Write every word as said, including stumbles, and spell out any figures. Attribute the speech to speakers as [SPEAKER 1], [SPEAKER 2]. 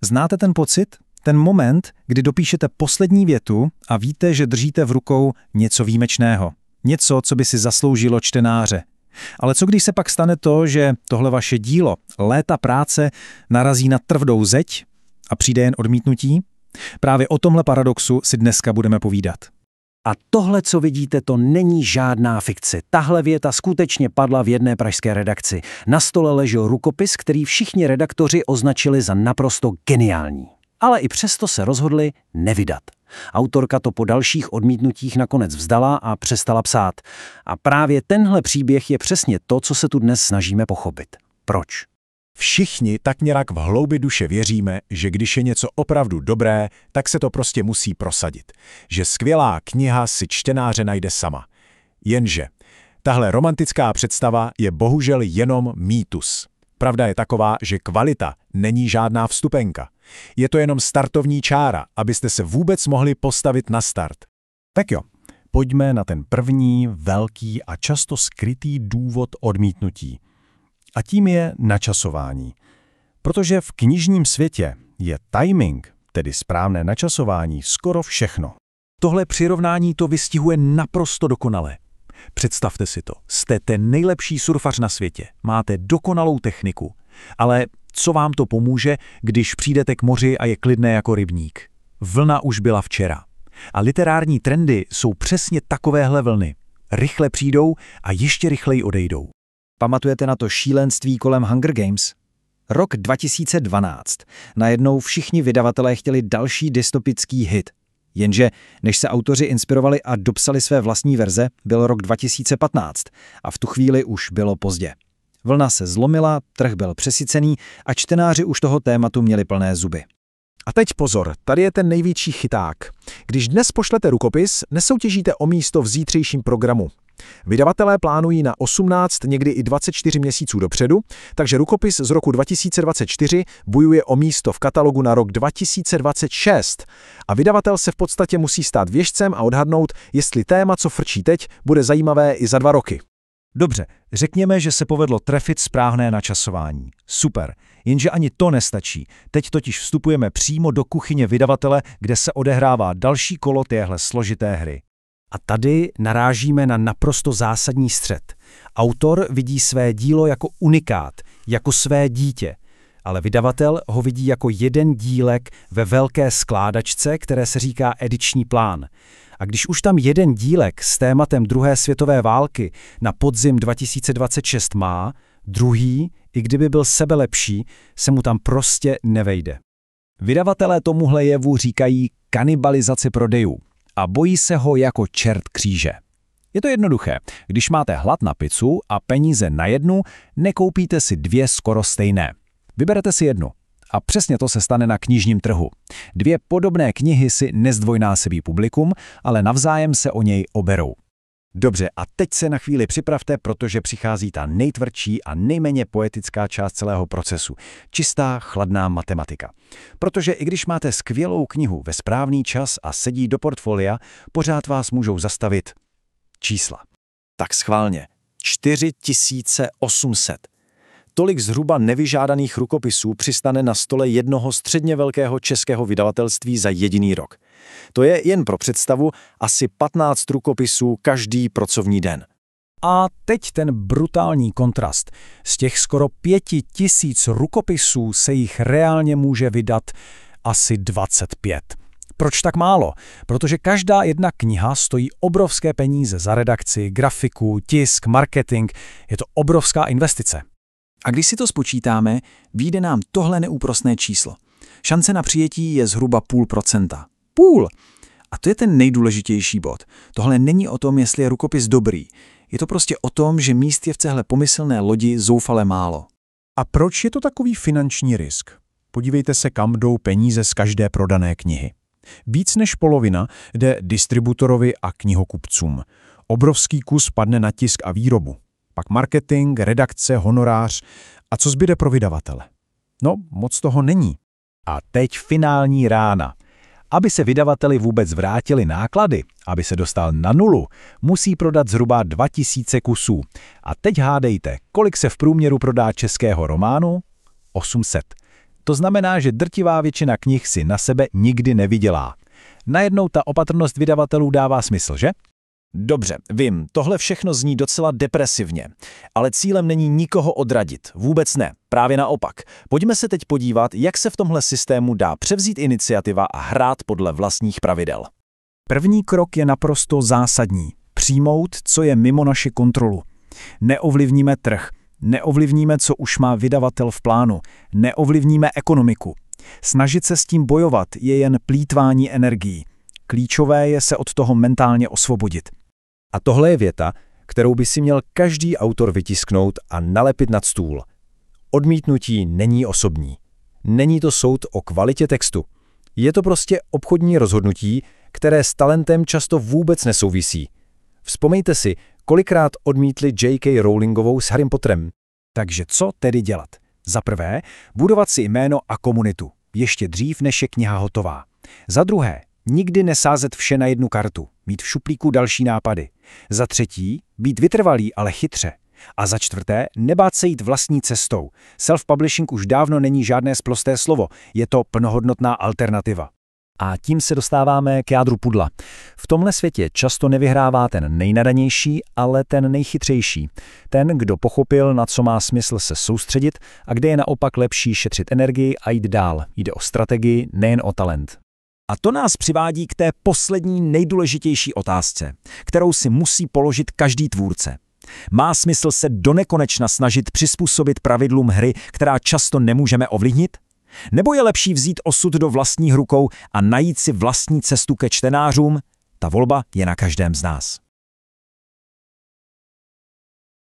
[SPEAKER 1] Znáte ten pocit? Ten moment, kdy dopíšete poslední větu a víte, že držíte v rukou něco výjimečného. Něco, co by si zasloužilo čtenáře. Ale co když se pak stane to, že tohle vaše dílo, léta práce, narazí na tvrdou zeď a přijde jen odmítnutí? Právě o tomhle paradoxu si dneska budeme povídat.
[SPEAKER 2] A tohle, co vidíte, to není žádná fikce. Tahle věta skutečně padla v jedné pražské redakci. Na stole ležel rukopis, který všichni redaktoři označili za naprosto geniální. Ale i přesto se rozhodli nevydat. Autorka to po dalších odmítnutích nakonec vzdala a přestala psát. A právě tenhle příběh je přesně to, co se tu dnes snažíme pochopit. Proč?
[SPEAKER 3] Všichni tak nějak v hloubi duše věříme, že když je něco opravdu dobré, tak se to prostě musí prosadit. Že skvělá kniha si čtenáře najde sama. Jenže tahle romantická představa je bohužel jenom mýtus. Pravda je taková, že kvalita není žádná vstupenka. Je to jenom startovní čára, abyste se vůbec mohli postavit na start.
[SPEAKER 4] Tak jo, pojďme na ten první, velký a často skrytý důvod odmítnutí. A tím je načasování. Protože v knižním světě je timing, tedy správné načasování, skoro všechno.
[SPEAKER 3] Tohle přirovnání to vystihuje naprosto dokonale. Představte si to, jste ten nejlepší surfař na světě, máte dokonalou techniku, ale co vám to pomůže, když přijdete k moři a je klidné jako rybník? Vlna už byla včera. A literární trendy jsou přesně takovéhle vlny. Rychle přijdou a ještě rychleji odejdou.
[SPEAKER 1] Pamatujete na to šílenství kolem Hunger Games? Rok dva tisíce dvanáct. Najednou všichni vydavatelé chtěli další dystopický hit. Jenže než se autoři inspirovali a dopsali své vlastní verze, byl rok dva tisíce patnáct a v tu chvíli už bylo pozdě. Vlna se zlomila, trh byl přesycený a čtenáři už toho tématu měli plné zuby.
[SPEAKER 3] A teď pozor, tady je ten největší chyták. Když dnes pošlete rukopis, nesoutěžíte o místo v zítřejším programu. Vydavatelé plánují na osmnáct, někdy i dvacet čtyři měsíců dopředu, takže rukopis z roku dva tisíce dvacet čtyři bojuje o místo v katalogu na rok dva tisíce dvacet šest. A vydavatel se v podstatě musí stát věštcem a odhadnout, jestli téma, co frčí teď, bude zajímavé i za dva roky.
[SPEAKER 1] Dobře, řekněme, že se povedlo trefit správné načasování. Super, jenže ani to nestačí. Teď totiž vstupujeme přímo do kuchyně vydavatele, kde se odehrává další kolo téhle složité hry.
[SPEAKER 2] A tady narážíme na naprosto zásadní střet. Autor vidí své dílo jako unikát, jako své dítě, ale vydavatel ho vidí jako jeden dílek ve velké skládačce, které se říká ediční plán. A když už tam jeden dílek s tématem druhé světové války na podzim dva tisíce dvacet šest má, druhý, i kdyby byl sebelepší, se mu tam prostě nevejde.
[SPEAKER 1] Vydavatelé tomuhle jevu říkají kanibalizaci prodejů a bojí se ho jako čert kříže. Je to jednoduché. Když máte hlad na pizzu a peníze na jednu, nekoupíte si dvě skoro stejné. Vyberete si jednu. A přesně to se stane na knižním trhu. Dvě podobné knihy si nezdvojnásobí publikum, ale navzájem se o něj oberou. Dobře, a teď se na chvíli připravte, protože přichází ta nejtvrdší a nejméně poetická část celého procesu. Čistá, chladná matematika. Protože i když máte skvělou knihu ve správný čas a sedí do portfolia, pořád vás můžou zastavit čísla. Tak schválně. čtyři tisíce osm set. Tolik zhruba nevyžádaných rukopisů přistane na stole jednoho středně velkého českého vydavatelství za jediný rok. To je jen pro představu asi patnáct rukopisů každý pracovní den.
[SPEAKER 4] A teď ten brutální kontrast. Z těch skoro pěti tisíc rukopisů se jich reálně může vydat asi dvacet pět. Proč tak málo? Protože každá jedna kniha stojí obrovské peníze za redakci, grafiku, tisk, marketing. Je to obrovská investice.
[SPEAKER 1] A když si to spočítáme, vyjde nám tohle neúprosné číslo. Šance na přijetí je zhruba půl procenta. Půl! A to je ten nejdůležitější bod. Tohle není o tom, jestli je rukopis dobrý. Je to prostě o tom, že míst je v téhle pomyslné lodi zoufale málo.
[SPEAKER 3] A proč je to takový finanční risk? Podívejte se, kam jdou peníze z každé prodané knihy. Víc než polovina jde distributorovi a knihokupcům. Obrovský kus padne na tisk a výrobu. Pak marketing, redakce, honorář. A co zbyde pro vydavatele? No, moc toho není.
[SPEAKER 4] A teď finální rána. Aby se vydavateli vůbec vrátili náklady, aby se dostal na nulu, musí prodat zhruba dva tisíce kusů. A teď hádejte, kolik se v průměru prodá českého románu? osm set.
[SPEAKER 1] To znamená, že drtivá většina knih si na sebe nikdy nevydělá. Najednou ta opatrnost vydavatelů dává smysl, že? Dobře, vím, tohle všechno zní docela depresivně, ale cílem není nikoho odradit, vůbec ne, právě naopak. Pojďme se teď podívat, jak se v tomhle systému dá převzít iniciativa a hrát podle vlastních pravidel.
[SPEAKER 4] První krok je naprosto zásadní. Přijmout, co je mimo naši kontrolu. Neovlivníme trh, neovlivníme, co už má vydavatel v plánu, neovlivníme ekonomiku. Snažit se s tím bojovat je jen plýtvání energií. Klíčové je se od toho mentálně osvobodit.
[SPEAKER 2] A tohle je věta, kterou by si měl každý autor vytisknout a nalepit nad stůl. Odmítnutí není osobní. Není to soud o kvalitě textu. Je to prostě obchodní rozhodnutí, které s talentem často vůbec nesouvisí. Vzpomeňte si, kolikrát odmítli J K Rowlingovou s Harrym Potterem.
[SPEAKER 4] Takže co tedy dělat? Za prvé, budovat si jméno a komunitu, ještě dřív než je kniha hotová. Za druhé, nikdy nesázet vše na jednu kartu, mít v šuplíku další nápady. Za třetí, být vytrvalý, ale chytře. A za čtvrté, nebát se jít vlastní cestou. Self-publishing už dávno není žádné sprosté slovo, je to plnohodnotná alternativa.
[SPEAKER 1] A tím se dostáváme k jádru pudla. V tomhle světě často nevyhrává ten nejnadanější, ale ten nejchytřejší. Ten, kdo pochopil, na co má smysl se soustředit a kde je naopak lepší šetřit energii a jít dál. Jde o strategii, nejen o talent. A to nás přivádí k té poslední nejdůležitější otázce, kterou si musí položit každý tvůrce. Má smysl se donekonečna snažit přizpůsobit pravidlům hry, která často nemůžeme ovlivnit? Nebo je lepší vzít osud do vlastních rukou a najít si vlastní cestu ke čtenářům? Ta volba je na každém z nás.